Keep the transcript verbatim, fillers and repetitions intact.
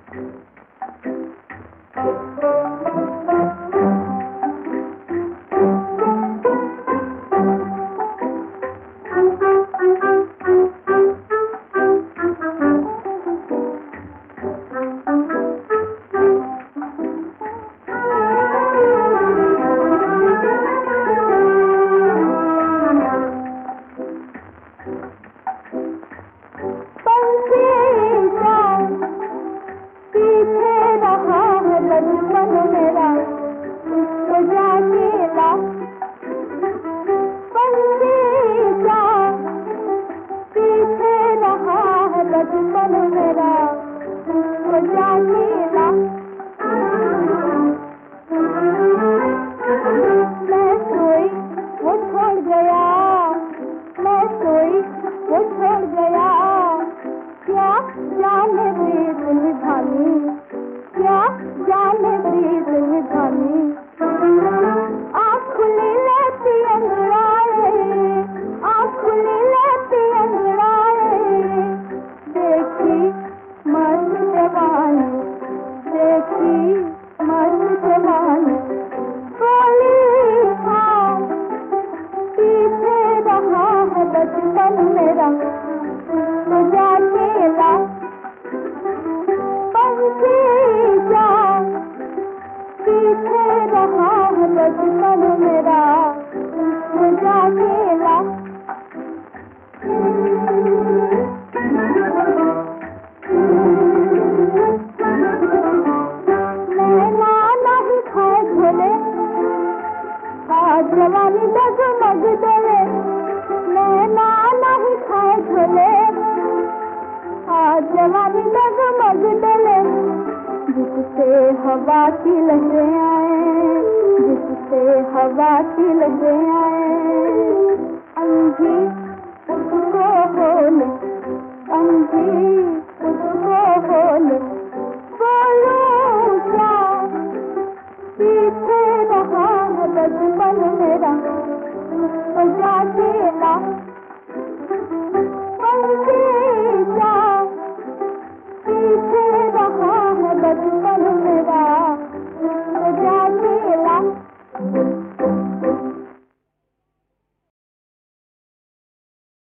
जवानी डगमग डोले, नैना नहीं खाए झोले, आज जवानी डगमग डोले, जिससे हवा की लहरें आए, जिससे हवा की लहरें आए, अंधी उसको बोले, अंधी उसको बोले, बोलूं क्या पीछे रहा है बचपन मेरा, तो जाके ला